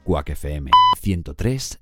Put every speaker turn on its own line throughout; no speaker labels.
Quack FM 103.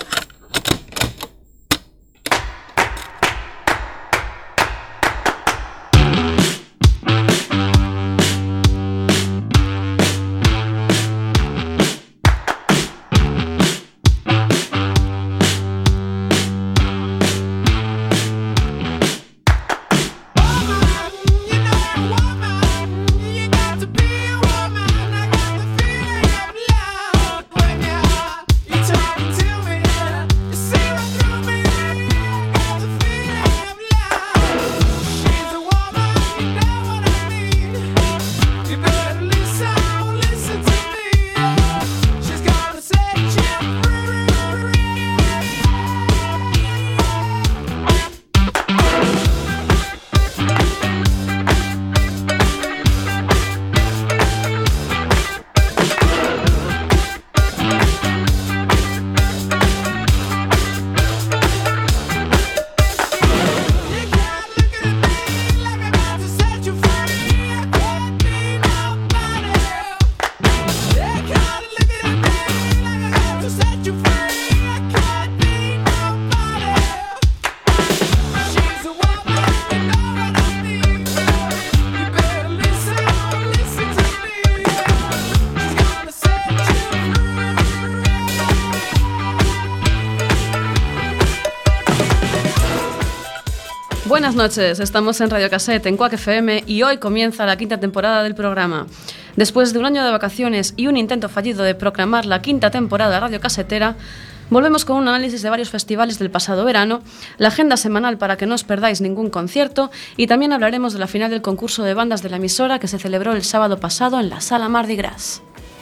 Buenas noches, estamos en Radio Cassette, en Quack FM, y hoy comienza la quinta temporada del programa. Después de un año de vacaciones y un intento fallido de proclamar la quinta temporada radiocassetera, volvemos con un análisis de varios festivales del pasado verano, la agenda semanal para que no os perdáis ningún concierto, y también hablaremos de la final del concurso de bandas de la emisora que se celebró el sábado pasado en la Sala Mardi Gras.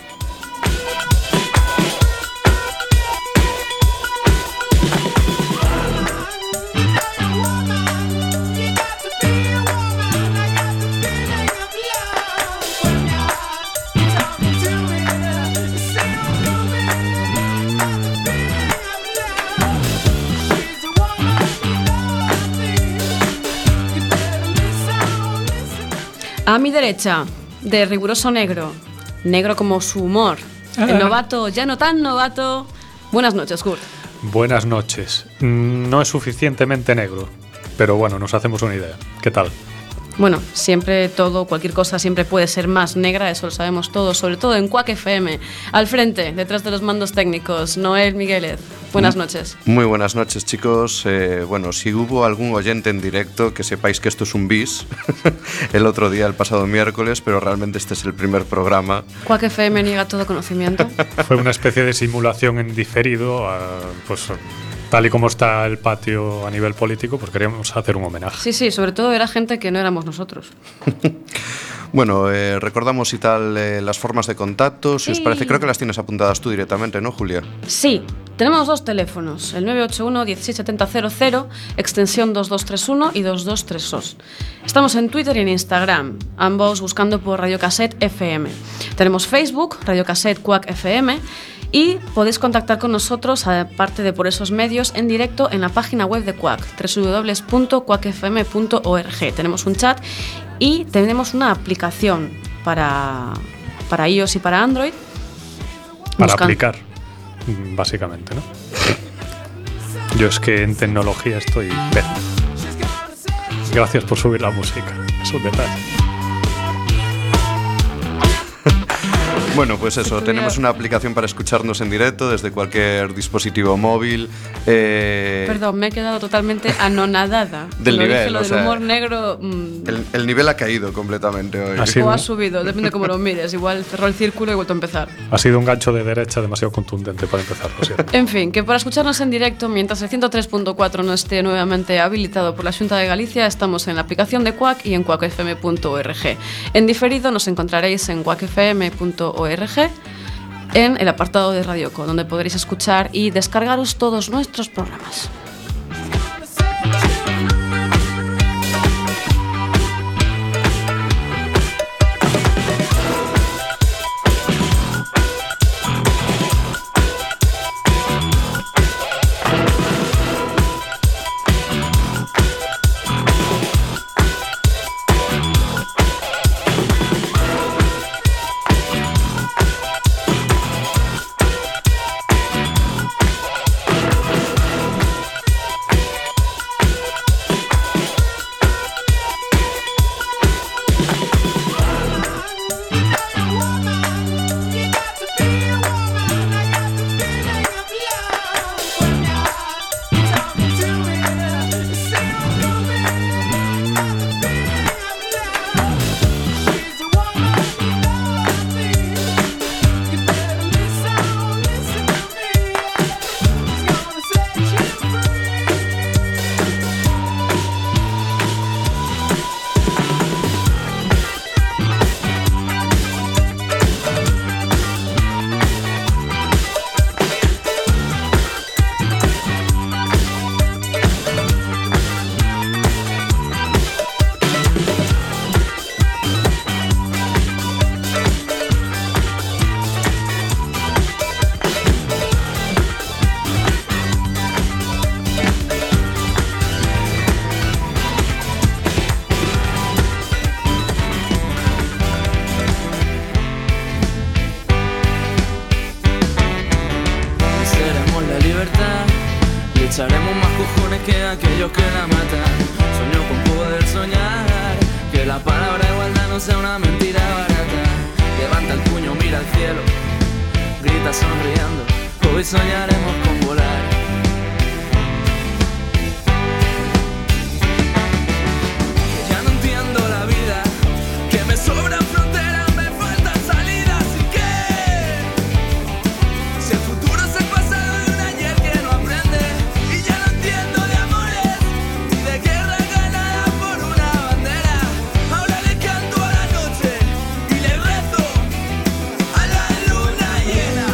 A mi derecha, de riguroso negro, negro como su humor, el novato, ya no tan novato. Buenas noches, Kurt.
Buenas noches. No es suficientemente negro, pero bueno, nos hacemos una idea. ¿Qué tal?
Bueno, siempre cualquier cosa siempre puede ser más negra, eso lo sabemos todos, sobre todo en Quack FM. Al frente, detrás de los mandos técnicos, Noel Miguelez. Buenas noches.
Muy buenas noches, chicos. Bueno, si hubo algún oyente en directo, que sepáis que esto es un bis. El otro día, el pasado miércoles, pero realmente este es el primer programa.
Quack FM niega todo conocimiento.
Fue una especie de simulación en diferido, pues tal y como está el patio a nivel político, pues queríamos hacer un homenaje.
Sí, sobre todo era gente que no éramos nosotros.
Bueno, recordamos y tal las formas de contacto, si os parece. Creo que las tienes apuntadas tú directamente, ¿no, Julia?
Sí, tenemos dos teléfonos, el 981-16700, extensión 2231 y 2232. Estamos en Twitter y en Instagram, ambos buscando por Radio Cassette FM. Tenemos Facebook, Radio Cassette Quack FM, y podéis contactar con nosotros, aparte de por esos medios, en directo en la página web de Quack, www.quackfm.org. Tenemos un chat y tenemos una aplicación para iOS y para Android.
Para aplicar, básicamente, ¿no? Yo es que en tecnología estoy... Gracias por subir la música, es un detalle.
Bueno, pues eso, tenemos una aplicación para escucharnos en directo desde cualquier dispositivo móvil.
Perdón, me he quedado totalmente anonadada.
Del nivel,
lo del humor negro.
El nivel ha caído completamente hoy.
O ha subido, depende de cómo lo mires. Igual cerró el círculo y he vuelto a empezar.
Ha sido un gancho de derecha demasiado contundente para empezar, lo siento.
En fin, que para escucharnos en directo, mientras el 103.4 no esté nuevamente habilitado por la Xunta de Galicia, estamos en la aplicación de Quack y en quackfm.org. En diferido nos encontraréis en quackfm.org, en el apartado de Radioco, donde podréis escuchar y descargaros todos nuestros programas.
que aquellos que la matan. Soñó con poder soñar, que la palabra igualdad no sea una mentira barata. Levanta el puño, mira al cielo, grita sonriendo, hoy soñaremos con volar. Que ya no entiendo la vida, que me sobran fronteras, me faltan salidas y que si el futuro es el pasado de un ayer que no aprende. Y ya no entiendo de amores ni de guerra ganada por una bandera. Ahora le canto a la noche y le rezo a la luna llena.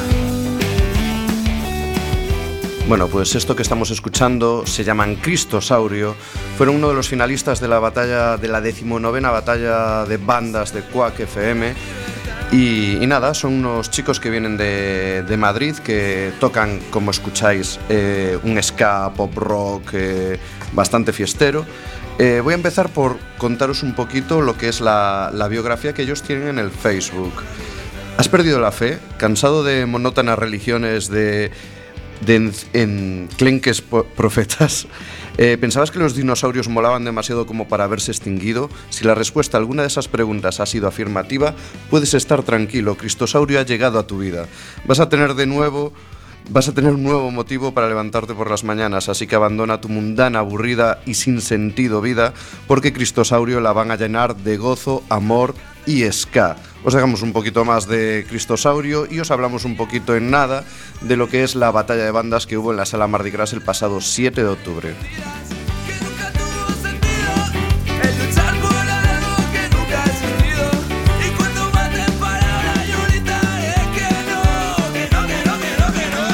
Bueno, pues esto que estamos escuchando se llaman Cristosaurio. Fueron uno de los finalistas de la batalla, de la 19ª batalla de bandas de Quack FM. Y nada, son unos chicos que vienen de Madrid, que tocan, como escucháis, un ska, pop rock bastante fiestero. Voy a empezar por contaros un poquito lo que es la biografía que ellos tienen en el Facebook. ¿Has perdido la fe? ¿Cansado de monótonas religiones de enclenques profetas? ¿Pensabas que los dinosaurios molaban demasiado como para haberse extinguido? Si la respuesta a alguna de esas preguntas ha sido afirmativa, puedes estar tranquilo, Cristosaurio ha llegado a tu vida. Vas a tener un nuevo motivo para levantarte por las mañanas, así que abandona tu mundana, aburrida y sin sentido vida, porque Cristosaurio la van a llenar de gozo, amor y ska. Os dejamos un poquito más de Cristosaurio y os hablamos un poquito en nada de lo que es la batalla de bandas que hubo en la Sala Mardi Gras el pasado 7 de octubre.
Que nunca tuvo sentido el luchar por algo que nunca ha existido. Y cuando maten palabras yo gritaré que no, que no, que no, que no, que no.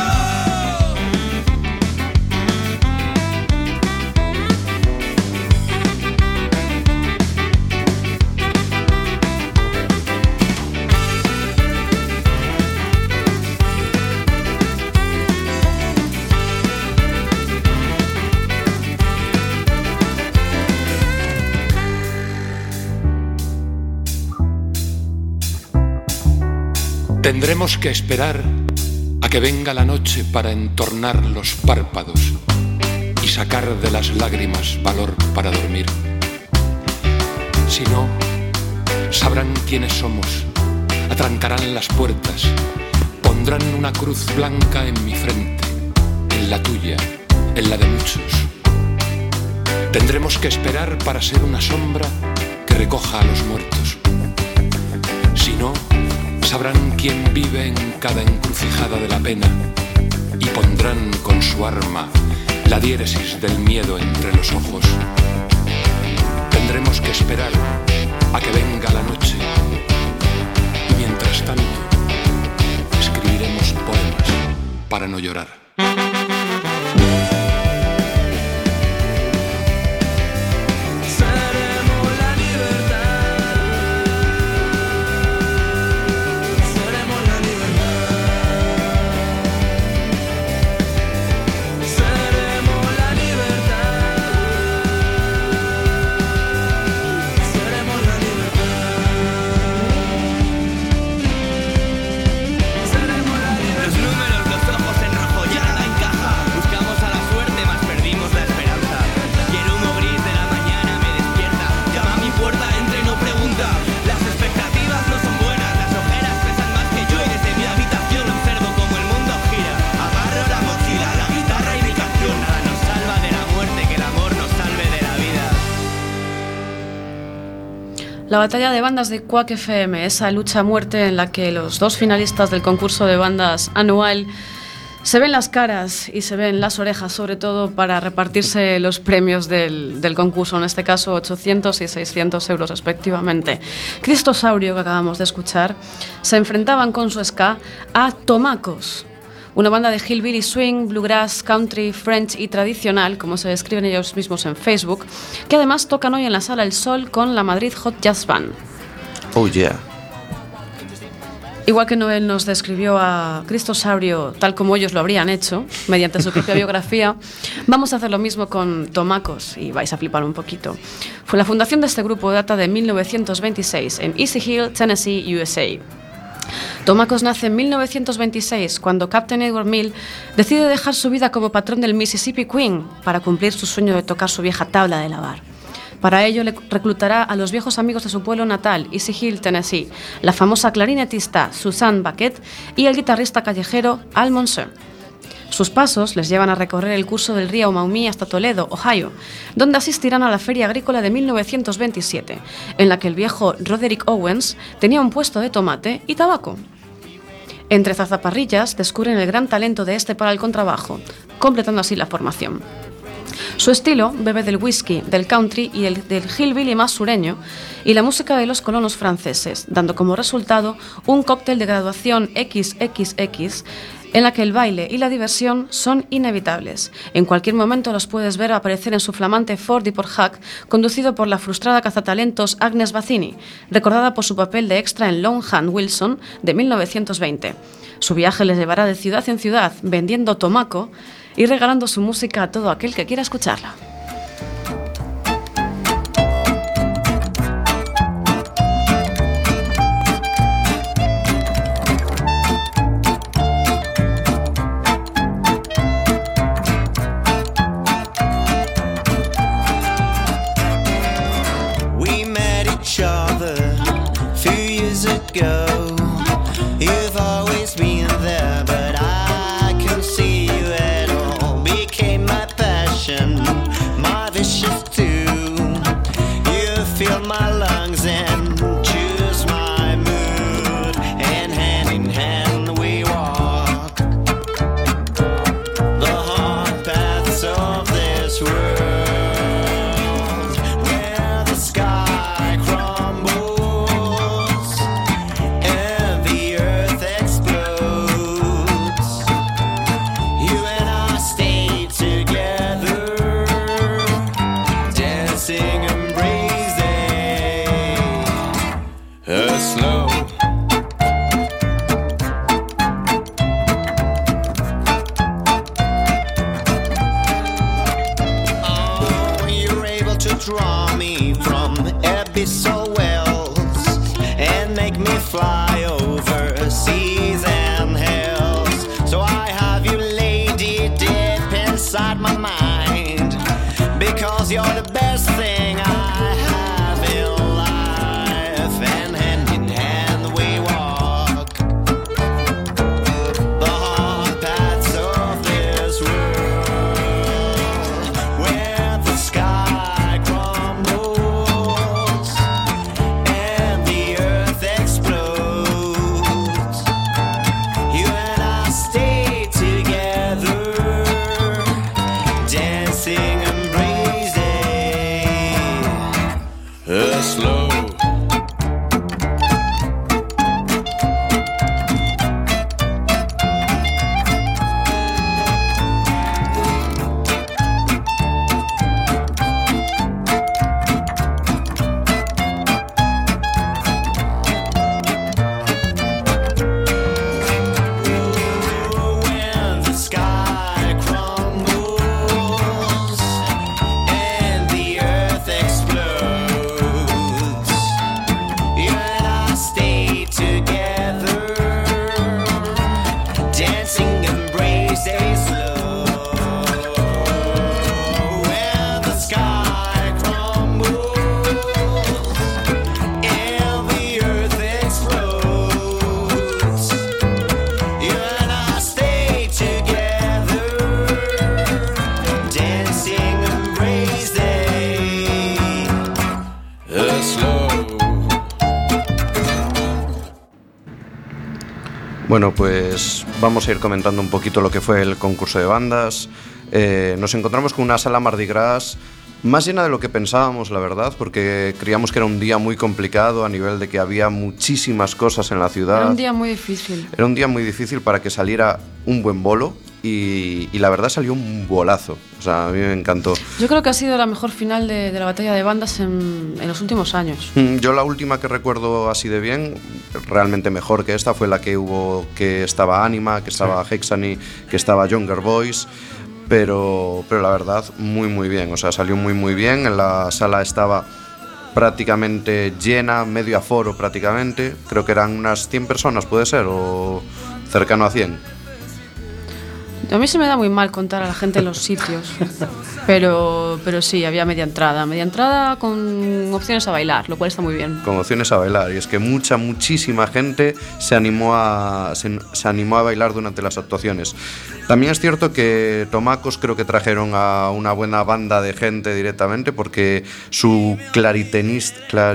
Tendremos que esperar a que venga la noche para entornar los párpados y sacar de las lágrimas valor para dormir. Si no, sabrán quiénes somos, atrancarán las puertas, pondrán una cruz blanca en mi frente, en la tuya, en la de muchos. Tendremos que esperar para ser una sombra que recoja a los muertos. Si no, sabrán quién vive en cada encrucijada de la pena y pondrán con su arma la diéresis del miedo entre los ojos. Tendremos que esperar a que venga la noche y mientras tanto escribiremos poemas para no llorar.
La batalla de bandas de Quack FM, esa lucha a muerte en la que los dos finalistas del concurso de bandas anual se ven las caras y se ven las orejas, sobre todo para repartirse los premios del concurso, en este caso 800 y 600 euros respectivamente. Cristosaurio, que acabamos de escuchar, se enfrentaban con su ska a Tomacos, una banda de hillbilly swing, bluegrass, country, French y tradicional, como se describen ellos mismos en Facebook, que además tocan hoy en la Sala El Sol con la Madrid Hot Jazz Band.
Oh yeah.
Igual que Noel nos describió a Cristosaurio tal como ellos lo habrían hecho, mediante su propia biografía, vamos a hacer lo mismo con Tomacos y vais a flipar un poquito. La fundación de este grupo data de 1926 en Easy Hill, Tennessee, USA. Tomacos nace en 1926, cuando Captain Edward Mill decide dejar su vida como patrón del Mississippi Queen para cumplir su sueño de tocar su vieja tabla de lavar. Para ello le reclutará a los viejos amigos de su pueblo natal, Easy Hill, Tennessee, la famosa clarinetista Susan Bucket y el guitarrista callejero Al Monson. Sus pasos les llevan a recorrer el curso del río Maumee hasta Toledo, Ohio, donde asistirán a la Feria Agrícola de 1927, en la que el viejo Roderick Owens tenía un puesto de tomate y tabaco. Entre zarzaparrillas descubren el gran talento de este para el contrabajo, completando así la formación. Su estilo bebe del whisky, del country y del hillbilly más sureño y la música de los colonos franceses, dando como resultado un cóctel de graduación XXX en la que el baile y la diversión son inevitables. En cualquier momento los puedes ver aparecer en su flamante Ford y por Hack, conducido por la frustrada cazatalentos Agnes Bazzini, recordada por su papel de extra en Long Hand Wilson de 1920. Su viaje les llevará de ciudad en ciudad, vendiendo tomaco y regalando su música a todo aquel que quiera escucharla.
We met each other a few years ago. You've always been there, but I can see you at all. Became my passion, my vicious too. You fill my lungs and choose my mood, and hand in hand we walk the hard paths of this world. Draw me from abyssal wells and make me fly over seas and hills. So I have you, lady, deep inside my mind, because you're the best thing I have in life. And hand in hand we walk the hard paths of this world, where the sky
Bueno, pues vamos a ir comentando un poquito lo que fue el concurso de bandas. Nos encontramos con una sala Mardi Gras más llena de lo que pensábamos, la verdad, porque creíamos que era un día muy complicado a nivel de que había muchísimas cosas en la ciudad.
Era un día muy difícil.
Era un día muy difícil para que saliera un buen bolo y la verdad salió un bolazo. O sea, a mí me encantó.
Yo creo que ha sido la mejor final de la batalla de bandas en los últimos años.
Yo la última que recuerdo así de bien, realmente mejor que esta, fue la que hubo, que estaba Anima, que estaba Hexany, que estaba Younger Boys. Pero la verdad, muy muy bien, o sea, salió muy muy bien. En la sala estaba prácticamente llena, medio aforo prácticamente. Creo que eran unas 100 personas, puede ser, o cercano a 100.
A mí se me da muy mal contar a la gente en los sitios, pero sí, había media entrada con opciones a bailar, lo cual está muy bien.
Con opciones a bailar, y es que muchísima gente se animó a bailar durante las actuaciones. También es cierto que Tomacos creo que trajeron a una buena banda de gente directamente, porque su clarinetista,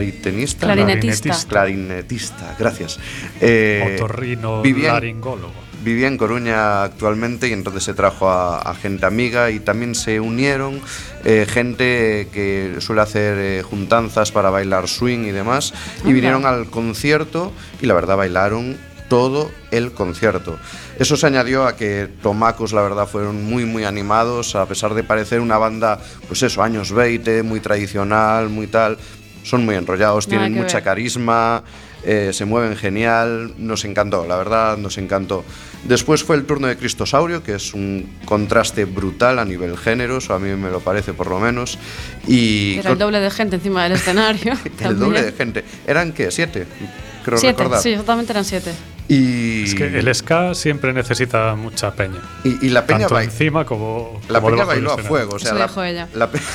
gracias,
otorrinolaringólogo.
Vivía en Coruña actualmente, y entonces se trajo a gente amiga, y también se unieron gente que suele hacer juntanzas para bailar swing y demás, y vinieron al concierto y la verdad bailaron todo el concierto. Eso se añadió a que Tomacos, la verdad, fueron muy animados, a pesar de parecer una banda, pues eso, años 20, muy tradicional, muy tal. Son muy enrollados, tienen mucha carisma, se mueven genial, nos encantó, la verdad, nos encantó. Después fue el turno de Cristosaurio, que es un contraste brutal a nivel géneros, o a mí me lo parece por lo menos. Y
era el doble de gente encima del escenario.
El doble de gente. ¿Eran qué? ¿7? Creo
7,
recordar.
sí, exactamente eran 7.
Y
es que el ska siempre necesita mucha peña.
Y la peña
tanto encima como
la
como
peña bailó a fuego, o sea,
eso dijo ella.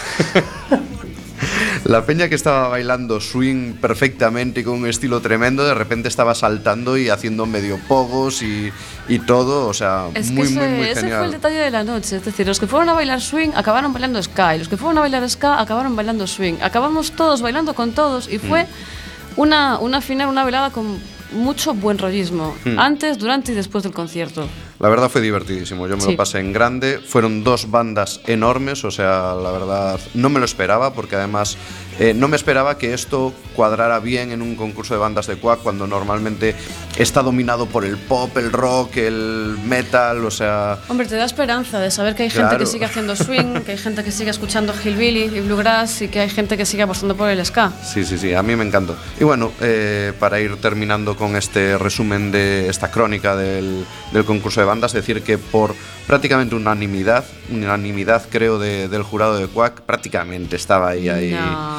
La peña que estaba bailando swing perfectamente y con un estilo tremendo, de repente estaba saltando y haciendo medio pogos y todo, o sea,
es
muy
genial.
Ese
fue el detalle de la noche, es decir, los que fueron a bailar swing acabaron bailando ska, y los que fueron a bailar ska acabaron bailando swing. Acabamos todos bailando con todos, y fue una final, una velada con mucho buen rollismo, antes, durante y después del concierto.
La verdad fue divertidísimo, yo me lo pasé en grande. Fueron 2 bandas enormes, o sea, la verdad no me lo esperaba, porque además no me esperaba que esto cuadrara bien en un concurso de bandas de Quack, cuando normalmente está dominado por el pop, el rock, el metal, o sea...
Hombre, te da esperanza de saber que hay gente que sigue haciendo swing, que hay gente que sigue escuchando hillbilly y bluegrass, y que hay gente que sigue apostando por el ska.
Sí, a mí me encantó. Y bueno, para ir terminando con este resumen de esta crónica del concurso de bandas, decir que por prácticamente unanimidad creo del jurado de Quack, prácticamente estaba ahí.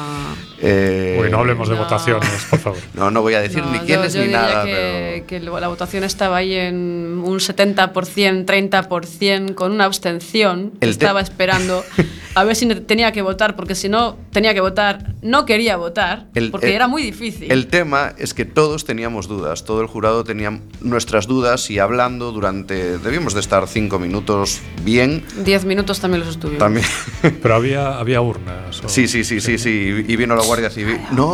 No hablemos de votaciones, por favor.
No voy a decir ni quiénes ni nada.
Que la votación estaba ahí en un 70%, 30%, con una abstención. Estaba esperando a ver si tenía que votar, porque si no tenía que votar, no quería votar, porque era muy difícil.
El tema es que todos teníamos dudas, todo el jurado tenía nuestras dudas, y hablando debíamos de estar 5 minutos bien.
10 minutos también los estuvimos.
También.
Pero había urnas.
Sí, y vino la Guardia Civil. No.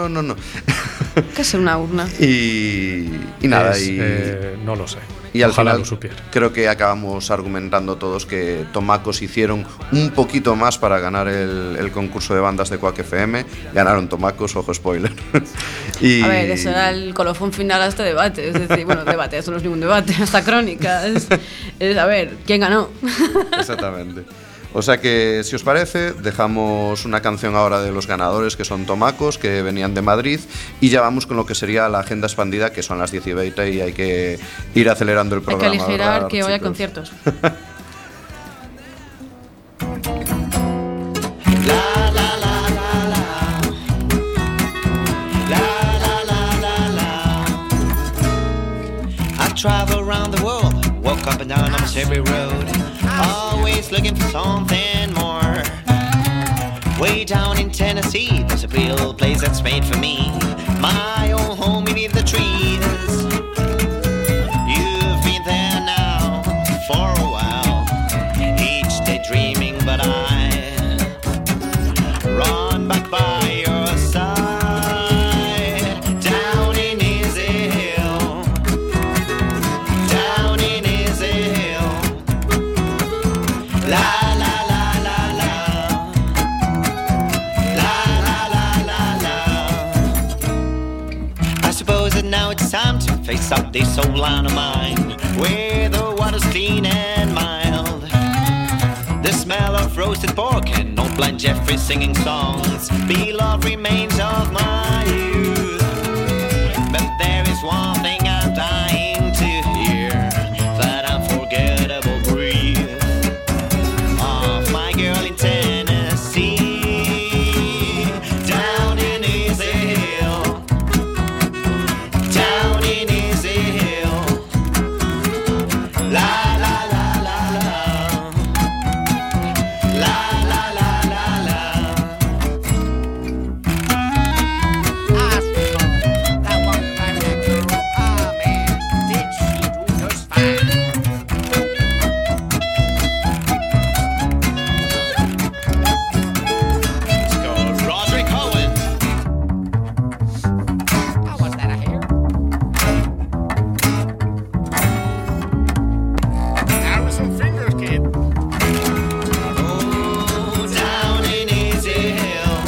¿Qué es una urna?
Y nada,
no lo sé.
Y al
Ojalá
final
lo supiera.
creo que acabamos argumentando todos que Tomacos hicieron un poquito más para ganar el concurso de bandas de Quack FM. Ganaron Tomacos, ojo spoiler.
A ver, ese era el colofón final a este debate. Es decir, bueno, debate, esto no es ningún debate, esta crónica es a ver, ¿quién ganó?
Exactamente. O sea que, si os parece, dejamos una canción ahora de los ganadores, que son Tomacos, que venían de Madrid, y ya vamos con lo que sería la agenda expandida, que son las 10:20, y hay que ir acelerando el programa.
Hay que aligerar,
¿verdad,
que hoy hay
chicos?
conciertos.
I travel around the world, walk up and down almost every road, always looking for something more. Way down in Tennessee, there's a real place that's made for me, my own home beneath the trees. You've been there now for a while, each day dreaming, but I run back by your side. Down in Easy Hill, down in Easy Hill. La la la la la, la la la la la. I suppose that now it's time to face up this old line of mine, where the water's clean and mild. The smell of roasted pork and old Blind Jeffrey singing songs, beloved remains of my youth. But there is one thing I'm dying to hear, that unforgettable breathe of my girl in Tennessee. Down in
some fingers, kid.
Oh, down in Easy Hill.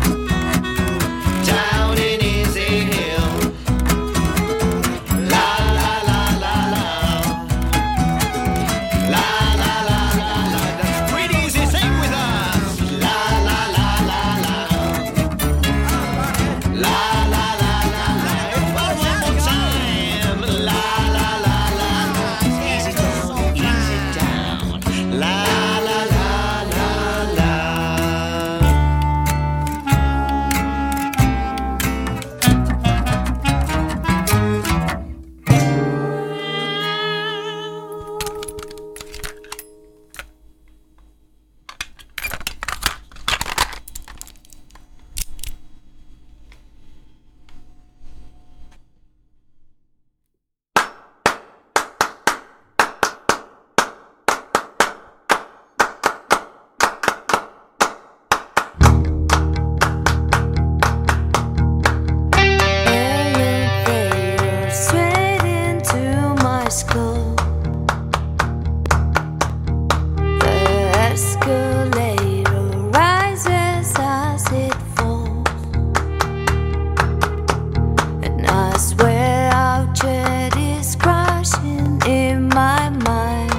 Down in Easy Hill. La la la la la. La la la la la. Pretty easy, sing with us. La la la la la. La la la la la. Everybody one more time. La la la la la. Easy down, easy down. La la la la la.
Elevator straight into my skull. The escalator rises as it falls, and I swear our jet is crashing in my mind.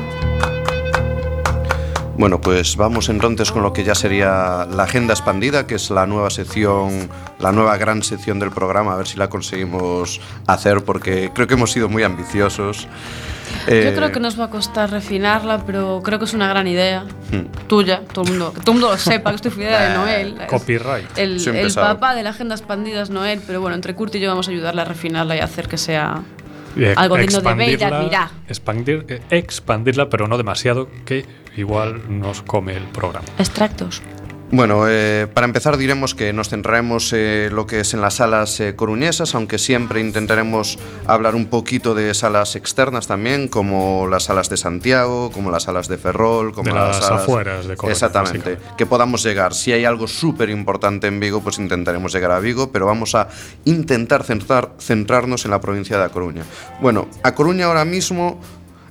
Bueno, pues vamos entonces con lo que ya sería la agenda expandida, que es la nueva sección, la nueva gran sección del programa, a ver si la conseguimos hacer, porque creo que hemos sido muy ambiciosos.
Yo creo que nos va a costar refinarla, pero creo que es una gran idea tuya, que todo el mundo lo sepa, que esto fue idea de Noel.
Copyright.
El
Siempre sabe.
papá de la agenda expandida es Noel, pero bueno, entre Kurt y yo vamos a ayudarle a refinarla y a hacer que sea
Y
algo digno de ver y de admirar.
Expandirla, pero no demasiado, que igual nos come el programa.
Extractos.
Bueno, para empezar diremos que nos centraremos lo que es en las salas coruñesas, aunque siempre intentaremos hablar un poquito de salas externas también, como las salas de Santiago, como las salas de Ferrol, como
De las
salas
afueras de Coruña,
Exactamente,
básicamente.
que podamos llegar. Si hay algo súper importante en Vigo, pues intentaremos llegar a Vigo, pero vamos a intentar centrarnos en la provincia de A Coruña. Bueno, A Coruña ahora mismo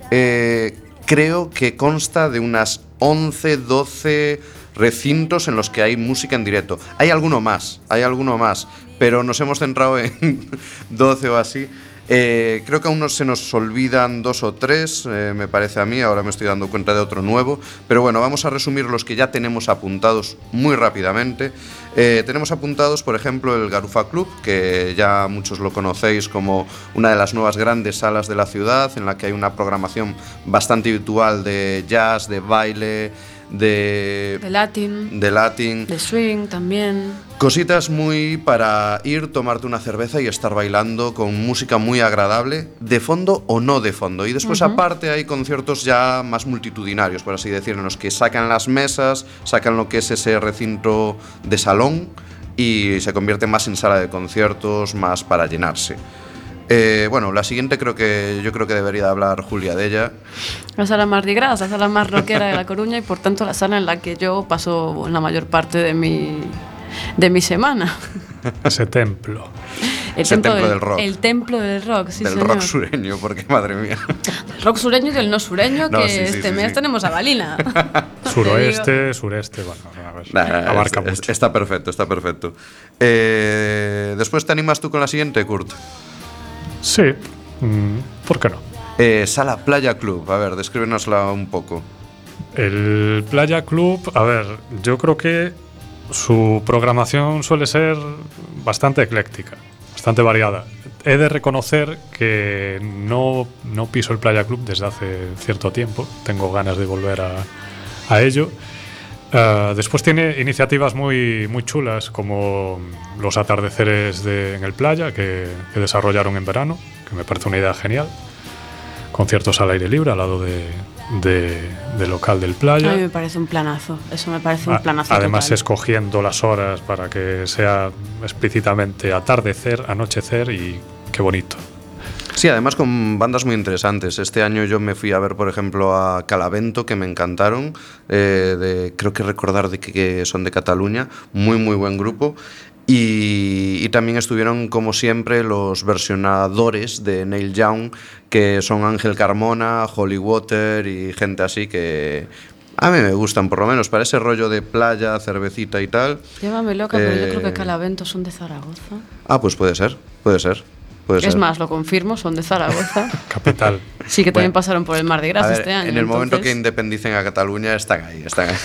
creo que consta de unas 11, 12 recintos en los que hay música en directo. Hay alguno más, pero nos hemos centrado en 12 o así. Creo que aún se nos olvidan 2 o 3, me parece a mí, ahora me estoy dando cuenta de otro nuevo, pero bueno, vamos a resumir los que ya tenemos apuntados muy rápidamente. Tenemos apuntados, por ejemplo, el Garufa Club, que ya muchos lo conocéis como una de las nuevas grandes salas de la ciudad, en la que hay una programación bastante habitual de jazz, de baile, de
Latin, de swing también.
Cositas muy para ir, tomarte una cerveza y estar bailando con música muy agradable, de fondo o no de fondo. Y después aparte hay conciertos ya más multitudinarios, por así decirlo, en los que sacan las mesas, sacan lo que es ese recinto de salón y se convierte más en sala de conciertos, más para llenarse. Bueno, la siguiente yo creo que debería hablar Julia de ella.
La sala Mardi Gras, la sala más rockera de La Coruña y por tanto la sala en la que yo paso la mayor parte de mi semana.
Ese templo.
Ese templo del rock.
El templo del rock, sí,
del
señor.
rock sureño, porque madre mía.
El rock sureño y el no sureño,
No,
que
sí,
este mes
sí.
tenemos a Balina.
Suroeste, sureste, bueno, a ver, abarca mucho.
Está perfecto, está perfecto. Después te animas tú con la siguiente, Kurt.
Sí, ¿por qué no?
Sala Playa Club, a ver, descríbenosla un poco.
El Playa Club, a ver, yo creo que su programación suele ser bastante ecléctica, bastante variada. He de reconocer que no piso el Playa Club desde hace cierto tiempo, tengo ganas de volver a ello. Después tiene iniciativas muy chulas, como los atardeceres en el Playa que desarrollaron en verano, que me parece una idea genial. Conciertos al aire libre al lado del local del Playa.
A mí me parece un planazo, eso me parece un planazo.
Además,
total.
escogiendo las horas para que sea explícitamente atardecer, anochecer, y qué bonito.
Sí, además con bandas muy interesantes. Este año yo me fui a ver, por ejemplo, a Calavento, que me encantaron. Creo que recordar de que son de Cataluña. Muy buen grupo. Y también estuvieron, como siempre, los versionadores de Neil Young, que son Ángel Carmona, Holly Water y gente así que a mí me gustan, por lo menos, para ese rollo de playa, cervecita y tal.
Llévame loca, pero yo creo que Calaventos son de Zaragoza.
Ah, pues puede ser.
Es más, lo confirmo, son de Zaragoza.
Capital.
Sí, que también
Bueno,
pasaron por el Mar de Gras
a ver,
este año.
en el momento
entonces-
que independicen a Cataluña, están ahí.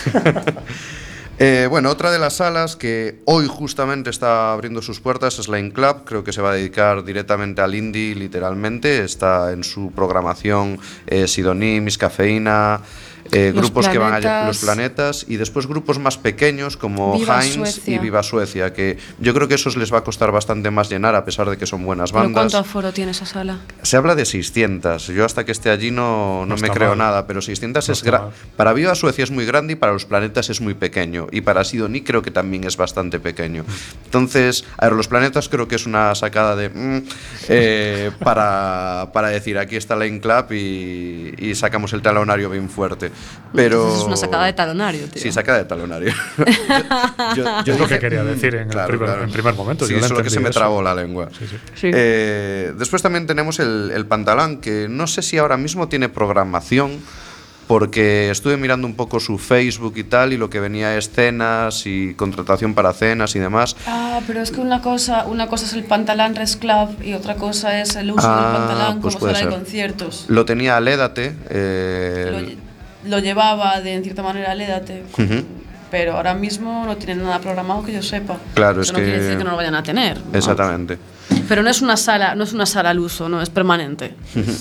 Bueno, otra de las salas que hoy justamente está abriendo sus puertas es la In Club. Creo que se va a dedicar directamente al indie, literalmente. Está en su programación Sidoní, Miss Cafeína, grupos que van a Los Planetas, y después grupos más pequeños como
Viva
Heinz
Suecia.
y Viva Suecia, que yo creo que esos les va a costar bastante más llenar, a pesar de que son buenas
¿Pero
bandas.
cuánto aforo tiene esa sala?
Se habla de 600. Yo hasta que esté allí no me
está
creo
mal.
nada, pero 600
No
es
está mal.
para Viva Suecia es muy grande y para Los Planetas es muy pequeño. Y para Sidoní creo que también es bastante pequeño. Entonces, a ver, Los Planetas creo que es una sacada de para decir, aquí está la In Club y sacamos el talonario bien fuerte. Pero
Entonces es una sacada de talonario, tío.
Sí, sacada de talonario.
Es lo que quería decir en primer momento.
Sí,
yo lo
solo que se
entendí
me
eso.
trabó la lengua.
Sí, sí.
Sí.
Después también tenemos el Pantalán, que no sé si ahora mismo tiene programación, porque estuve mirando un poco su Facebook y tal, y lo que venía es cenas y contratación para cenas y demás.
Ah, pero es que una cosa es el Pantalán Res Club y otra cosa es el uso del Pantalán
pues
como
puede
sala de
ser.
conciertos.
Lo tenía Lédate.
Lo llevaba en cierta manera Lédate,
Ujú.
pero ahora mismo no tienen nada programado que yo sepa.
Claro,
Eso
es
no
que-
quiere decir que no lo vayan a tener, ¿no?
Exactamente.
Pero no es una sala al uso, no es permanente.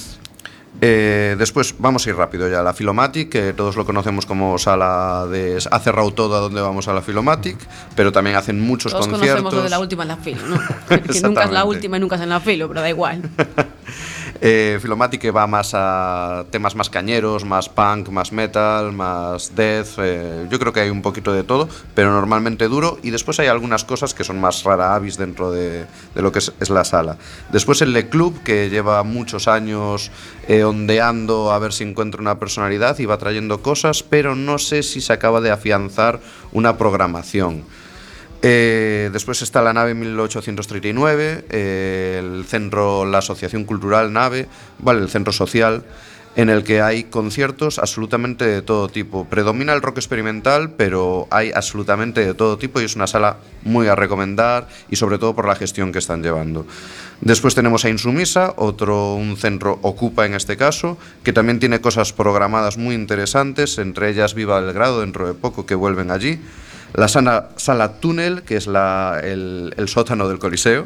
Después vamos a ir rápido ya a la Filomatic, que todos lo conocemos como sala de... Ha cerrado todo a donde vamos a la Filomatic, pero también hacen muchos
Todos
conciertos.
conocemos lo de la última en la filo, ¿no? Que nunca es la
Exactamente.
última y nunca es en la filo, pero da igual.
Filomatic, que va más a temas más cañeros, más punk, más metal, más death. Yo creo que hay un poquito de todo, pero normalmente duro. Y después hay algunas cosas que son más rara avis dentro de lo que es la sala. Después el Le Club, que lleva muchos años ondeando a ver si encuentra una personalidad y va trayendo cosas, pero no sé si se acaba de afianzar una programación. Después está la Nave 1839, el centro, la Asociación Cultural Nave, el centro social, en el que hay conciertos absolutamente de todo tipo. Predomina el rock experimental, pero hay absolutamente de todo tipo y es una sala muy a recomendar, y sobre todo por la gestión que están llevando. Después tenemos a Insumisa, un centro Ocupa en este caso, que también tiene cosas programadas muy interesantes, entre ellas Viva Belgrado dentro de poco, que vuelven allí. La sala Túnel, que es el sótano del Coliseo.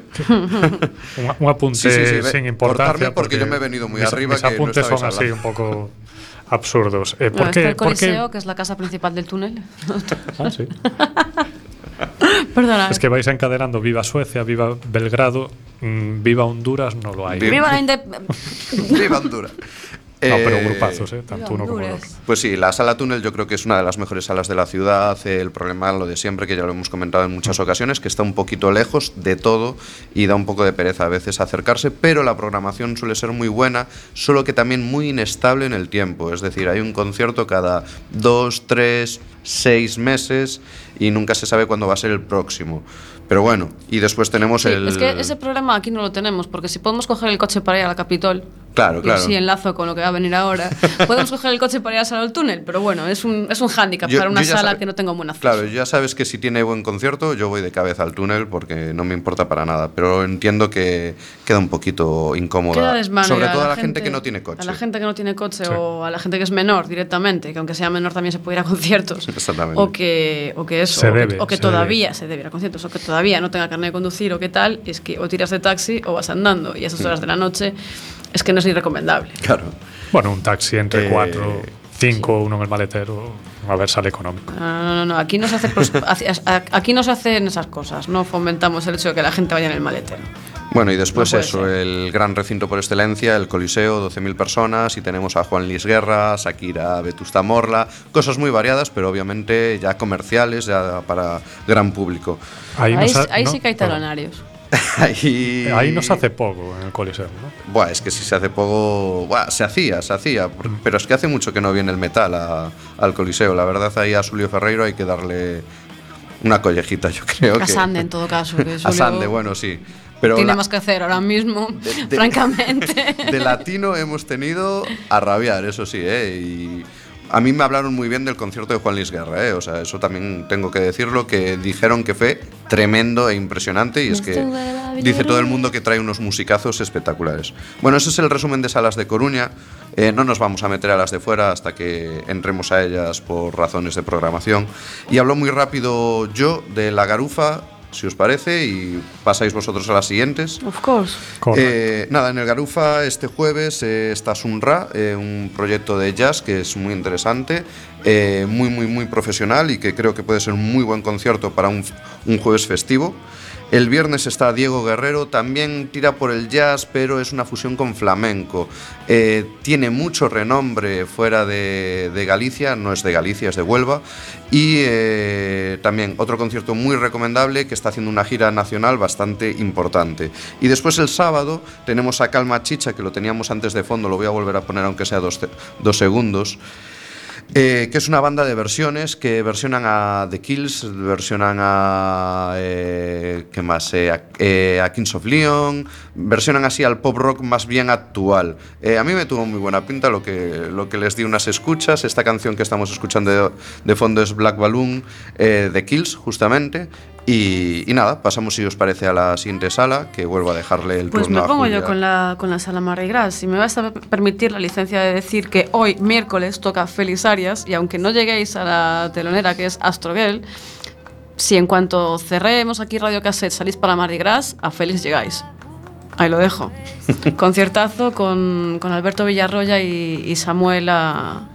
Un apunte
Sí,
sin importancia.
cortarme porque yo me he venido muy arriba,
Mis
que no
apuntes
estabais
son así
hablando.
un poco absurdos.
No,
¿Por
está
qué?
el Coliseo, que es la casa principal del túnel.
Ah, sí.
Perdona.
Es que vais encadenando Viva Suecia, Viva Belgrado, Viva Honduras, no lo hay.
¡Viva la
¡Viva Honduras!
No, pero grupazos, tanto uno como el otro.
Pues sí, la sala Túnel yo creo que es una de las mejores salas de la ciudad. El problema, lo de siempre, que ya lo hemos comentado en muchas ocasiones, que está un poquito lejos de todo y da un poco de pereza a veces acercarse, pero la programación suele ser muy buena, solo que también muy inestable en el tiempo. Es decir, hay un concierto cada 2, 3, 6 meses y nunca se sabe cuándo va a ser el próximo. Pero bueno, y después tenemos
Sí,
el...
es que ese programa aquí no lo tenemos, porque si podemos coger el coche para ir a la Capitol,
Claro,
y
claro.
así enlazo con lo que va a venir ahora, podemos coger el coche para ir a la sala del túnel, pero bueno, es un hándicap para una
yo ya
sala
sabe-
que no tengo buen acceso.
Claro, ya sabes que si tiene buen concierto, yo voy de cabeza al túnel porque no me importa para nada, pero entiendo que queda un poquito incómoda,
Queda desmanera
sobre todo a la gente que no tiene coche.
A la gente que no tiene coche
Sí.
o a la gente que es menor directamente, que aunque sea menor también se puede ir a conciertos.
Exactamente.
O que eso,
Se
o que-
debe,
o que
se
todavía se debe ir a conciertos, o que todavía no tenga carnet de conducir o qué tal, es que o tiras de taxi o vas andando, y a esas horas de la noche es que no es ni recomendable.
Claro.
Bueno, un taxi entre 4, 5,
sí.
uno en el maletero, a ver, sale económico.
No, aquí no se hace aquí no se hacen esas cosas, no fomentamos el hecho de que la gente vaya en el maletero.
Bueno, y después
No puede
eso,
ser.
el gran recinto por excelencia, el Coliseo, 12.000 personas, y tenemos a Juan Luis Guerra, Shakira, Vetusta Morla, cosas muy variadas, pero obviamente ya comerciales, ya para gran público.
Ahí
no,
sí que hay
perdón.
talonarios.
Ahí
Ahí no se hace poco en el Coliseo, ¿no?
Buah, es que si se hace poco... Buah, se hacía, pero es que hace mucho que no viene el metal al Coliseo. La verdad, ahí a Julio Ferreiro hay que darle una collejita, yo creo.
A Sande, en todo caso. Que
A Sande, bueno, sí. Pero
tiene más que hacer ahora mismo, francamente.
De latino hemos tenido a rabiar, eso sí, y a mí me hablaron muy bien del concierto de Juan Luis Guerra, o sea, eso también tengo que decirlo, que dijeron que fue tremendo e impresionante, y es que dice todo el mundo que trae unos musicazos espectaculares. Bueno, ese es el resumen de salas de Coruña. No nos vamos a meter a las de fuera hasta que entremos a ellas por razones de programación. Y hablo muy rápido yo de La Garufa, si os parece, y pasáis vosotros a las siguientes.
Of course.
Nada, en el Garufa este jueves está Sun-Ra, un proyecto de jazz que es muy interesante, muy profesional, y que creo que puede ser un muy buen concierto para un jueves festivo. El viernes está Diego Guerrero, también tira por el jazz, pero es una fusión con flamenco. Tiene mucho renombre fuera de Galicia, no es de Galicia, es de Huelva. Y también otro concierto muy recomendable, que está haciendo una gira nacional bastante importante. Y después el sábado tenemos a Calma Chicha, que lo teníamos antes de fondo, lo voy a volver a poner aunque sea dos segundos. Que es una banda de versiones que versionan a The Kills, versionan a ¿qué más? A Kings of Leon, versionan así al pop rock más bien actual. A mí me tuvo muy buena pinta lo que les di unas escuchas. Esta canción que estamos escuchando de fondo es Black Balloon, The Kills justamente. Y nada, pasamos, si os parece, a la siguiente sala, que vuelvo a dejarle el turno a Julia.
Pues me pongo yo con la sala Mardi Gras. Si me vas a permitir la licencia de decir que hoy, miércoles, toca Félix Arias, y aunque no lleguéis a la telonera, que es Astrogel, si en cuanto cerremos aquí Radio Cassette salís para Mardi Gras, a Félix llegáis. Ahí lo dejo. Conciertazo con Alberto Villarroya y Samuela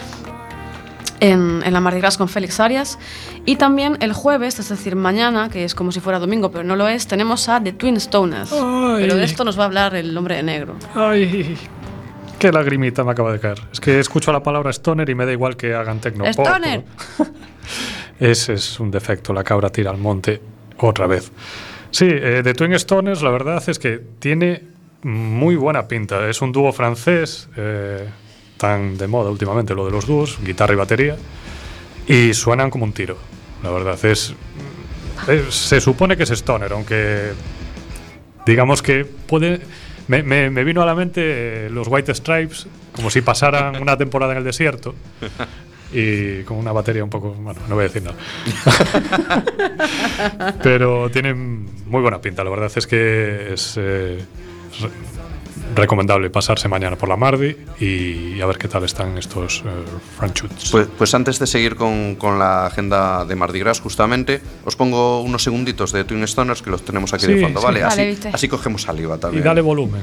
en la Mardi Gras con Félix Arias. Y también el jueves, es decir, mañana, que es como si fuera domingo, pero no lo es, tenemos a The Twin Stoners. Pero de esto nos va a hablar el hombre de negro.
Ay, qué lagrimita me acaba de caer. Es que escucho la palabra stoner y me da igual que hagan tecnopop.
¡Stoner!
Ese es un defecto, la cabra tira al monte otra vez. Sí, The Twin Stoners, la verdad es que tiene muy buena pinta. Es un dúo francés, tan de moda últimamente lo de los dúos, guitarra y batería, y suenan como un tiro. La verdad se supone que es stoner, aunque digamos que puede. Me vino a la mente los White Stripes, como si pasaran una temporada en el desierto y con una batería un poco, bueno, no voy a decir nada. Pero tienen muy buena pinta. La verdad es que es recomendable pasarse mañana por la Mardi y a ver qué tal están estos franchutes.
Pues antes de seguir con la agenda de Mardi Gras, justamente, os pongo unos segunditos de Twin Stoners, que los tenemos aquí de fondo, ¿vale? Así cogemos saliva también.
Y dale volumen.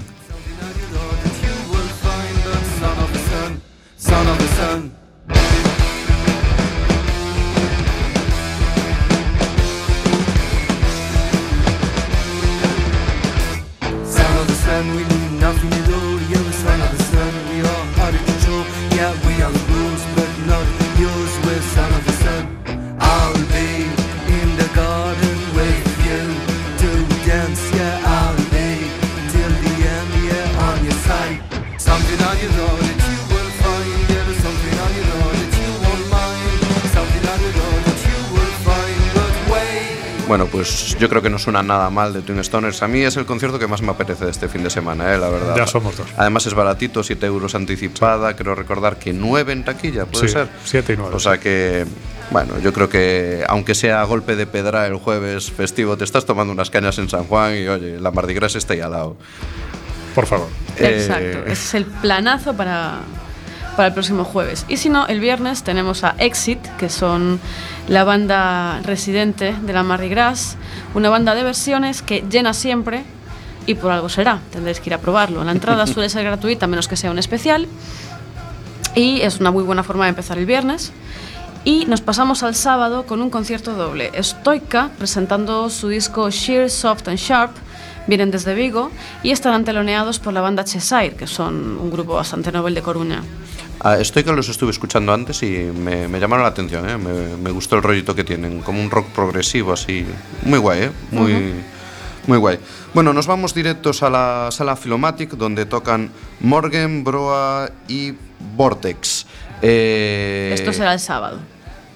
Nothing at all, you're the son of the sun. We are out of control, yeah, we are the rules, but not yours, we're son of the sun. I'll be in the garden with you to dance, yeah, I'll be till the end, yeah, on your side. Something on your road that you will find, there is something on your road that you won't mind. Something on your road that you will find, but wait.
Bueno, pues yo creo que no suena nada mal de Twin Stoners. A mí es el concierto que más me apetece de este fin de semana, la verdad.
Ya somos dos.
Además es baratito, 7 euros anticipada, sí. Creo recordar que 9 en taquilla, ¿puede ser?
7 y 9.
O sea que, bueno, yo creo que aunque sea golpe de pedra el jueves festivo, te estás tomando unas cañas en San Juan y, oye, la Mardi Gras está ahí al lado.
Por favor.
Exacto, ese es el planazo para el próximo jueves. Y si no, el viernes tenemos a Exit, que son la banda residente de la Mardi Gras, una banda de versiones que llena siempre y por algo será, tendréis que ir a probarlo. La entrada suele ser gratuita, a menos que sea un especial, y es una muy buena forma de empezar el viernes. Y nos pasamos al sábado con un concierto doble. Stoica, presentando su disco Sheer, Soft and Sharp, vienen desde Vigo y estarán teloneados por la banda Cheshire, que son un grupo bastante novel de Coruña.
Estoy que los estuve escuchando antes y me llamaron la atención, me gustó el rollito que tienen, como un rock progresivo así, muy guay, muy guay. Bueno, nos vamos directos a la sala Philomatic, donde tocan Morgan, Broa y Vortex.
Esto será el sábado.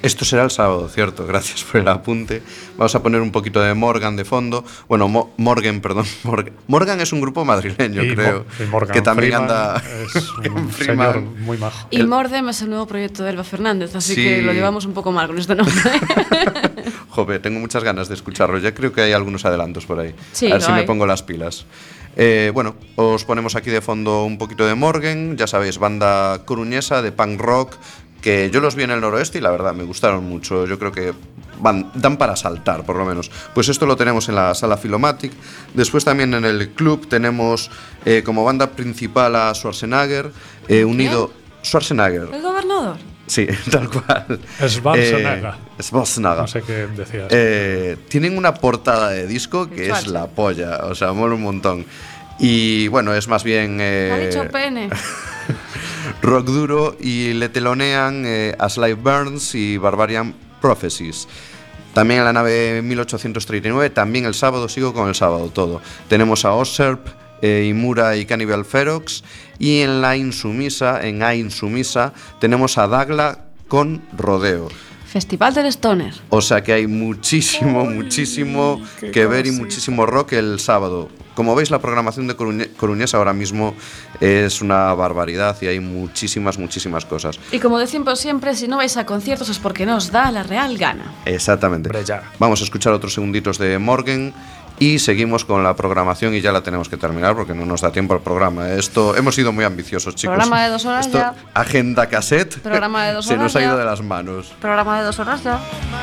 Esto será el sábado, cierto, gracias por el apunte. Vamos a poner un poquito de Morgan de fondo. Bueno, Morgan. Morgan es un grupo madrileño, creo.
Y Morgan
que también
Freeman
anda
es un señor muy majo.
Y Mordem es el nuevo proyecto de Elba Fernández, así
Sí.
que lo llevamos un poco mal con este nombre.
Joder, tengo muchas ganas de escucharlo. Ya creo que hay algunos adelantos por ahí.
Sí,
a ver
lo
si me
hay.
pongo las pilas. Bueno, os ponemos aquí de fondo un poquito de Morgan. Ya sabéis, banda coruñesa de punk rock, que yo los vi en el noroeste y la verdad me gustaron mucho. Yo creo que dan para saltar, por lo menos. Pues esto lo tenemos en la Sala Filomatic. Después también en el club tenemos como banda principal a Schwarzenegger, unido... Schwarzenegger.
¿El gobernador?
Sí, tal cual.
Schwarzenegger.
Schwarzenegger.
No sé qué decías.
Tienen una portada de disco que es la polla, o sea, mola un montón. Y bueno, es más bien
Ha dicho pene.
rock duro, y le telonean a Sly Burns y Barbarian Prophecies. También en la nave 1839, también el sábado, sigo con el sábado todo. Tenemos a Oserp, Imura y Cannibal Ferox, y en A Insumisa tenemos a Dagla con Rodeo.
Festival del Stoner.
O sea que hay muchísimo que ver y muchísimo rock el sábado. Como veis, la programación de Coruñesa ahora mismo es una barbaridad y hay muchísimas cosas.
Y como decimos siempre, si no vais a conciertos es porque no os da la real gana.
Exactamente.
Brella.
Vamos a escuchar otros segunditos de Morgan y seguimos con la programación, y ya la tenemos que terminar porque no nos da tiempo al programa. Esto hemos sido muy ambiciosos, chicos.
Programa de 2 horas
Esto,
ya.
Agenda cassette.
Programa de 2
se
horas
nos ha
ya.
ido de las manos.
Programa de 2 horas ya.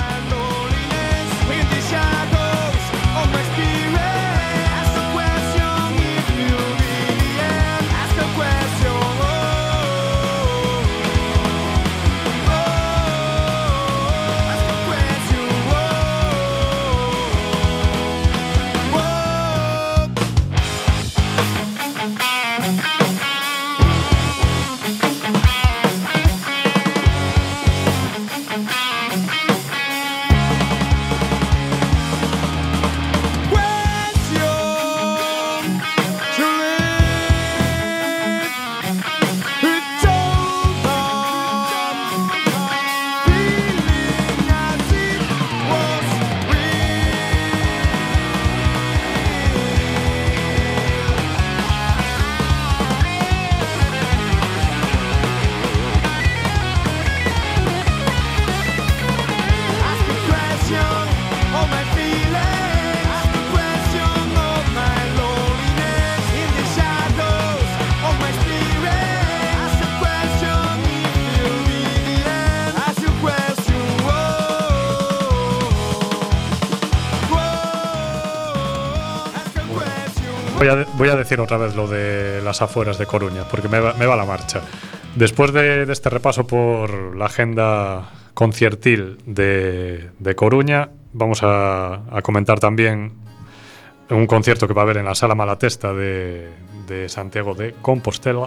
Voy a decir otra vez lo de las afueras de Coruña, porque me va la marcha. Después de este repaso por la agenda conciertil de Coruña, vamos a comentar también un concierto que va a haber en la Sala Malatesta de Santiago de Compostela.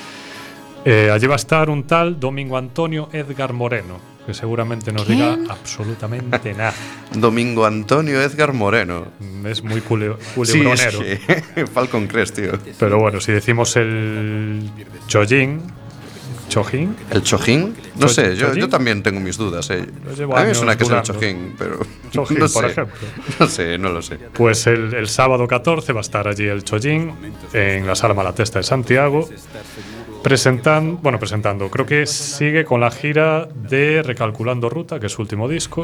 Allí va a estar un tal Domingo Antonio Edgar Moreno, que seguramente nos diga absolutamente nada.
Domingo Antonio Edgar Moreno.
Es muy culebronero.
Sí, es que Falcon Crest, tío.
Pero bueno, si decimos el Chojin.
¿El Chojín? No sé,
Chojín.
yo también tengo mis dudas.
llevo
A mí me
años
suena que es el
dudando.
Chojín, pero
Chojín,
no
por
sé.
ejemplo.
No lo sé.
Pues el sábado 14 va a estar allí el Chojin en la Sala Malatesta de Santiago, presentando, creo que sigue con la gira de Recalculando Ruta, que es su último disco,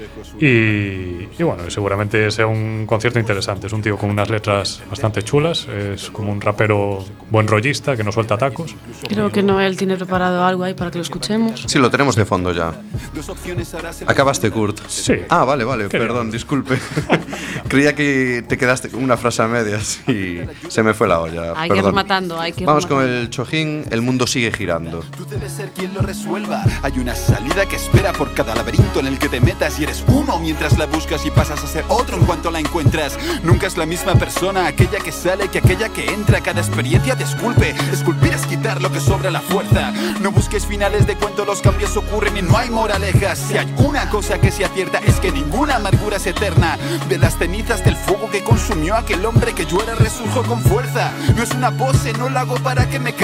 y bueno, seguramente sea un concierto interesante. Es un tío con unas letras bastante chulas, es como un rapero buen rollista que no suelta tacos.
Creo que Noel tiene preparado algo ahí para que lo escuchemos.
Sí, lo tenemos de fondo ya. ¿Acabaste, Kurt?
Sí.
Ah, vale,
¿Qué
perdón, disculpe. Creía que te quedaste con una frase a medias y se me fue la olla.
Hay que ir
perdón.
rematando, hay que ir
Vamos con
rematando.
el Chojín, El mundo sigue girando.
Tú debes ser quien lo resuelva. Hay una salida que espera por cada laberinto en el que te metas y eres uno mientras la buscas y pasas a ser otro en cuanto la encuentras. Nunca es la misma persona aquella que sale que aquella que entra. Cada experiencia te esculpe. Esculpir es quitar lo que sobra la fuerza. No busques finales de cuento, los cambios ocurren y no hay moralejas. Si hay una cosa que se acierta es que ninguna amargura es eterna. De las cenizas del fuego que consumió aquel hombre que llora resurjo con fuerza. No es una pose, no lo hago para que me crean, es un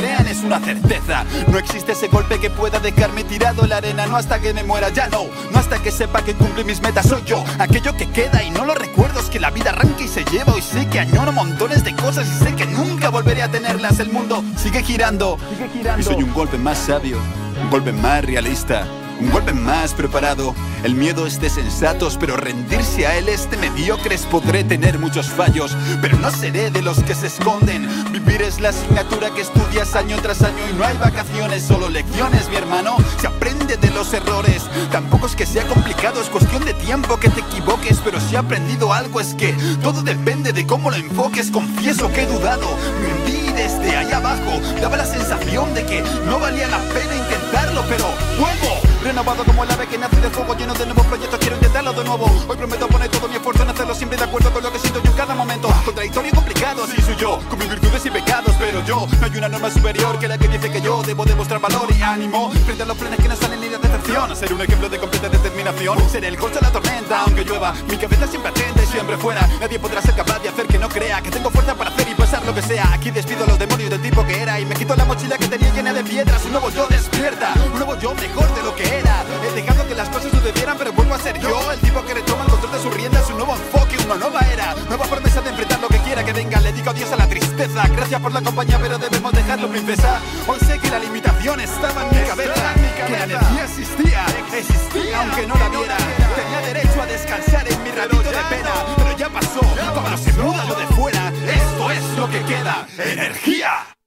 una certeza. No existe ese golpe que pueda dejarme tirado en la arena. No hasta que me muera, ya no hasta que sepa que cumplí mis metas. Soy yo, aquello que queda y no lo recuerdo. Es que la vida arranca y se lleva. Hoy sé que añoro montones de cosas y sé que nunca volveré a tenerlas. El mundo sigue girando, y soy un golpe más sabio, un golpe más realista, un golpe más preparado. El miedo es de sensatos, pero rendirse a él es de mediocres. Podré tener muchos fallos, pero no seré de los que se esconden. Vivir es la asignatura que estudias año tras año y no hay vacaciones, solo lecciones, mi hermano. Se aprende de los errores. Tampoco es que sea complicado, es cuestión de tiempo que te equivoques. Pero si he aprendido algo es que todo depende de cómo lo enfoques. Confieso que he dudado, me hundí desde ahí abajo. Daba la sensación de que no valía la pena intentarlo, pero vuelvo. Renovado como el ave que nace de fuego, lleno de nuevos proyectos, quiero intentarlo de nuevo. Hoy prometo poner todo mi esfuerzo en hacerlo siempre de acuerdo con lo que siento yo en cada momento. Contradictorio y complicado, así soy yo, con mis virtudes y pecados. Pero yo, no hay una norma superior que la que dice que yo debo demostrar valor y ánimo frente a los planes que no salen ni de decepción. Ser un ejemplo de completa determinación, ser el colchón de la tormenta. Aunque llueva, mi cabeza siempre atenta y siempre fuera. Nadie podrá ser capaz de hacer que no crea que tengo fuerza para hacer y pasar lo que sea. Aquí despido a los demonios del tipo que era y me quito la mochila que tenía llena de piedras. Un nuevo yo despierta, un nuevo yo mejor de lo que era. He dejado que las cosas sucedieran, pero vuelvo a ser yo, el tipo que retoma el control de sus riendas. Un nuevo enfoque, una nueva era, nueva promesa de enfrentar lo que quiera que venga. Le digo adiós a la tristeza, gracias por la compañía, pero debemos dejarlo, princesa. Hoy sé que la limitación estaba en mi cabeza, que la energía existía aunque no la viera. Tenía derecho a descansar en mi ratito de pena, pero ya pasó, cuando se muda lo de fuera. Esto es lo que queda, energía.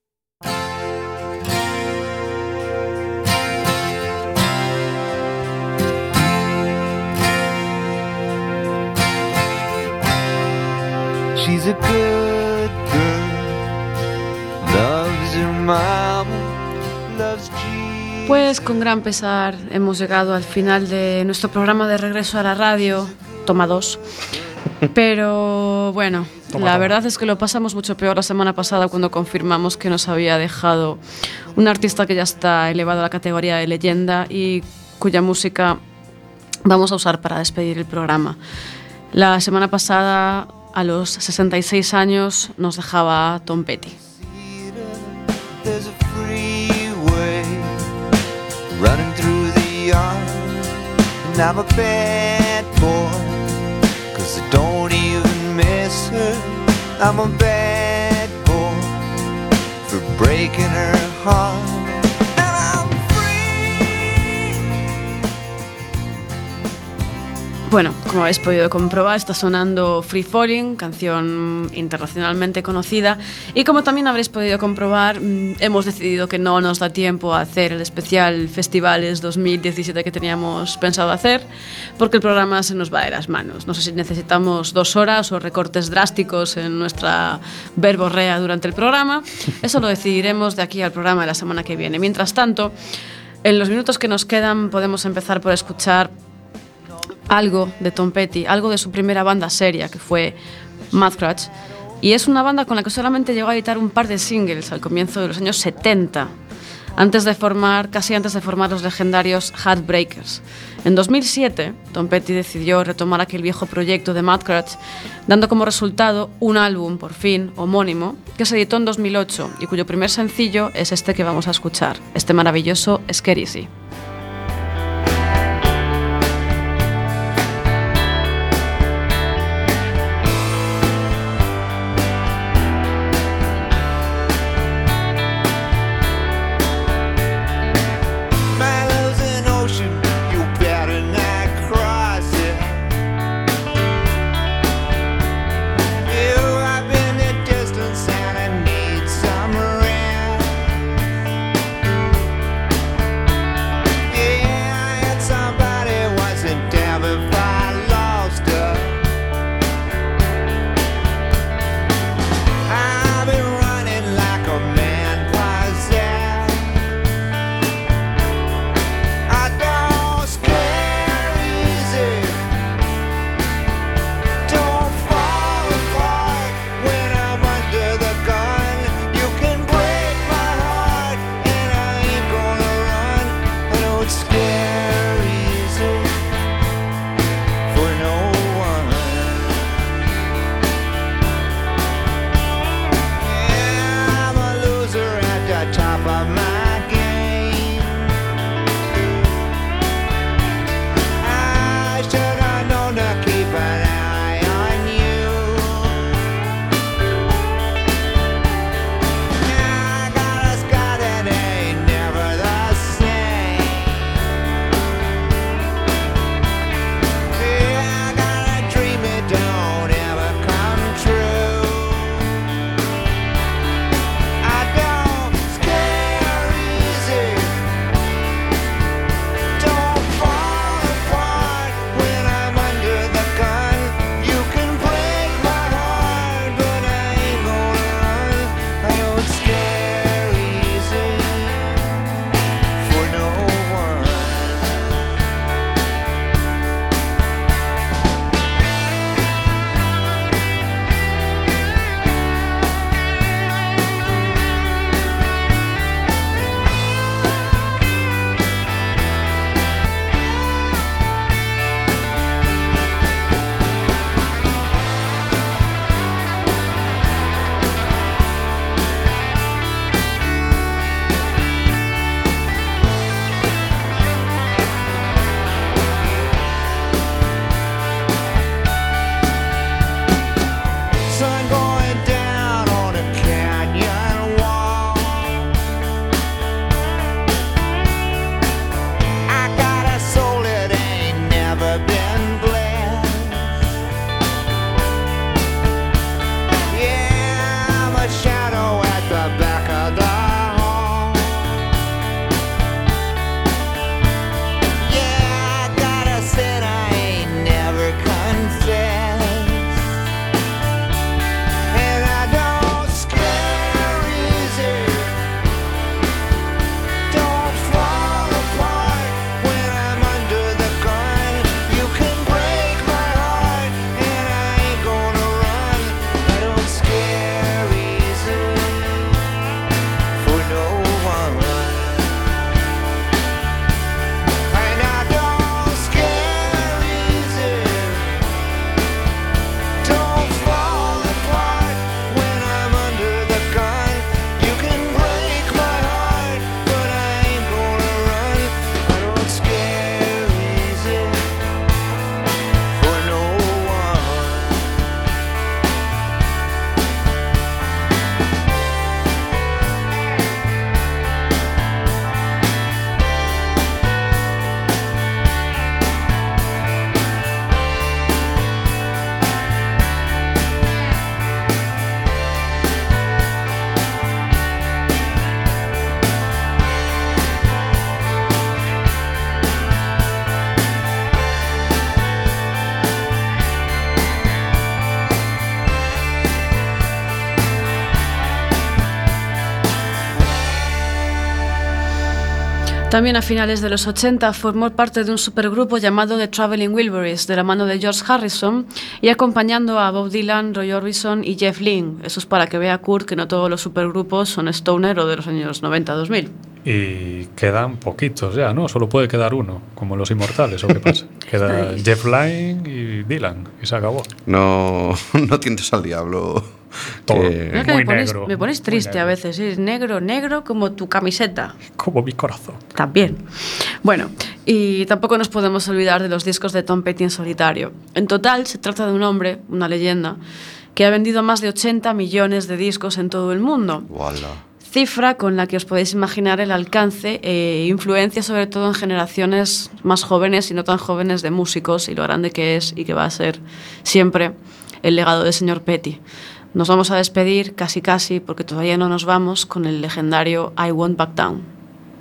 She's a good girl, loves her mama, loves Jesus.
Pues con gran pesar hemos llegado al final de nuestro programa de regreso a la radio, toma 2. Pero bueno, la verdad es que lo pasamos mucho peor la semana pasada cuando confirmamos que nos había dejado un artista que ya está elevado a la categoría de leyenda y cuya música vamos a usar para despedir el programa. La semana pasada, a los 66 años, nos dejaba Tom Petty.
There's a freeway running through the yard, and I'm a bad boy, 'cause I don't even miss her. I'm a bad boy for breaking her heart.
Bueno, como habéis podido comprobar, está sonando Free Falling, canción internacionalmente conocida. Y como también habréis podido comprobar, hemos decidido que no nos da tiempo a hacer el especial Festivales 2017 que teníamos pensado hacer, porque el programa se nos va de las manos. No sé si necesitamos 2 horas o recortes drásticos en nuestra verborrea durante el programa. Eso lo decidiremos de aquí al programa de la semana que viene. Mientras tanto, en los minutos que nos quedan podemos empezar por escuchar algo de Tom Petty, algo de su primera banda seria, que fue Mudcrutch, y es una banda con la que solamente llegó a editar un par de singles al comienzo de los años 70, casi antes de formar los legendarios Heartbreakers. En 2007, Tom Petty decidió retomar aquel viejo proyecto de Mudcrutch, dando como resultado un álbum, por fin, homónimo, que se editó en 2008 y cuyo primer sencillo es este que vamos a escuchar, este maravilloso Scary Easy.
Top of my
También a finales de los 80 formó parte de un supergrupo llamado The Traveling Wilburys, de la mano de George Harrison, y acompañando a Bob Dylan, Roy Orbison y Jeff Lynne. Eso es para que vea Kurt que no todos los supergrupos son stoner o de los años 90-2000.
Y quedan poquitos ya, ¿no? Solo puede quedar uno, como los Inmortales, ¿o qué pasa? Queda Jeff Lynne y Dylan, y se acabó.
No tientes al diablo.
Todo.
Muy negro. Me pones triste a veces, es negro como tu camiseta.
Como mi corazón.
También. Bueno, y tampoco nos podemos olvidar de los discos de Tom Petty en solitario. En total, se trata de un hombre, una leyenda, que ha vendido más de 80 millones de discos en todo el mundo.
Voilà.
Cifra con la que os podéis imaginar el alcance e influencia sobre todo en generaciones más jóvenes y no tan jóvenes de músicos, y lo grande que es y que va a ser siempre el legado del señor Petty. Nos vamos a despedir casi, porque todavía no nos vamos, con el legendario I Won't Back Down.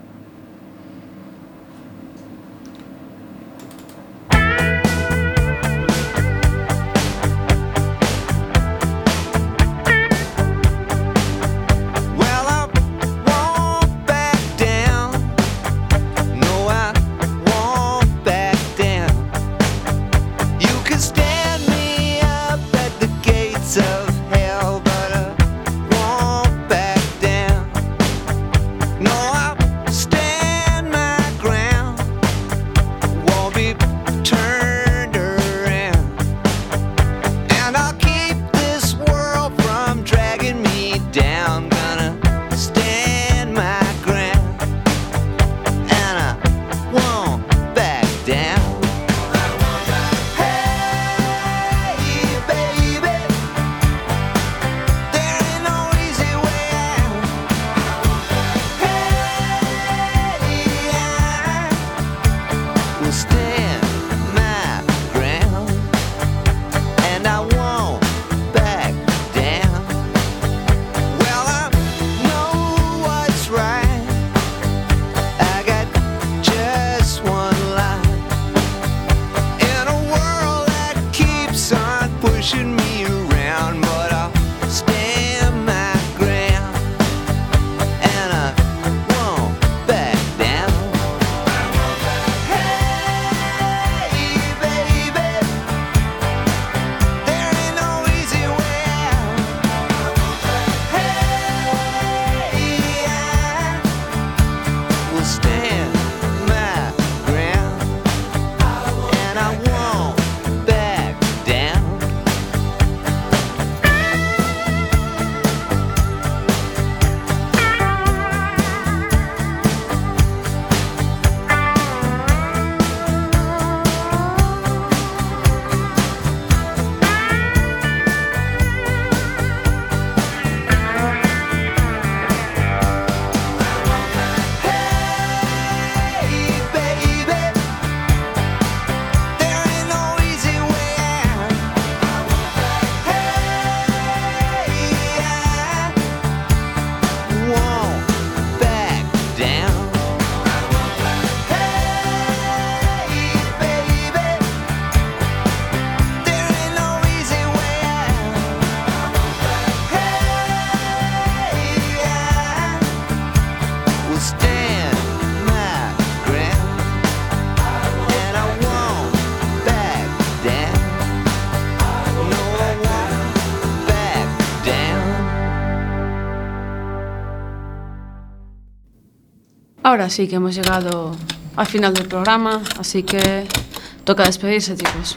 Ahora sí que hemos llegado al final del programa, así que toca despedirse, chicos.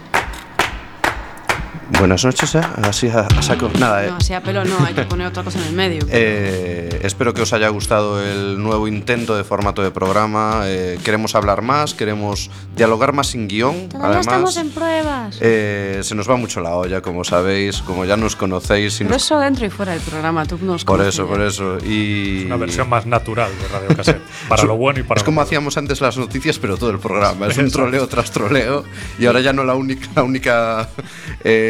Buenas noches, así a saco. Nada,
No, así a pelo no, hay que poner otra cosa en el medio.
Espero que os haya gustado el nuevo intento de formato de programa. Queremos hablar más, queremos dialogar más sin guión.
Todavía
Además,
estamos en pruebas.
Se nos va mucho la olla, como sabéis, como ya nos conocéis.
Pero eso dentro y fuera del programa, tú nos
conoces.
Por
eso. Y...
Es una versión más natural de Radio Cassette, para lo bueno y para
Es como hacíamos antes las noticias, pero todo el programa. Es un troleo tras troleo. Y ahora ya no la única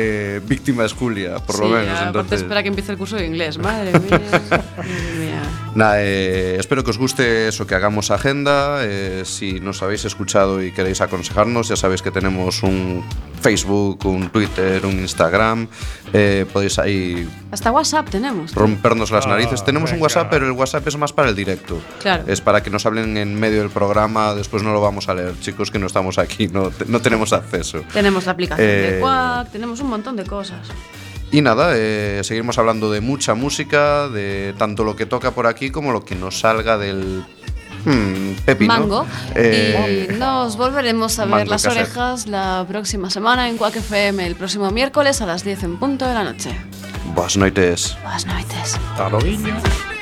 víctima es Julia, por lo menos.
Aparte
Entonces...
espera que empiece el curso de inglés. Madre mía.
Nada, espero que os guste eso, que hagamos agenda. Si nos habéis escuchado y queréis aconsejarnos, ya sabéis que tenemos un Facebook, un Twitter, un Instagram. Podéis ahí
Hasta WhatsApp tenemos.
rompernos las narices. Tenemos un
venga.
WhatsApp, pero el WhatsApp es más para el directo.
Claro.
Es para que nos hablen en medio del programa. Después no lo vamos a leer, chicos, que no estamos aquí, no tenemos acceso.
Tenemos la aplicación de
Eh,
Quack, tenemos un montón de cosas.
Y nada, seguimos hablando de mucha música, de tanto lo que toca por aquí como lo que nos salga del pepino.
Mango. Y nos volveremos a ver
Mango
las
cassette.
orejas la próxima semana en Quack FM, el próximo miércoles a las 10 en punto de la noche.
Buenas noites.
Buenas noches.
Hasta luego.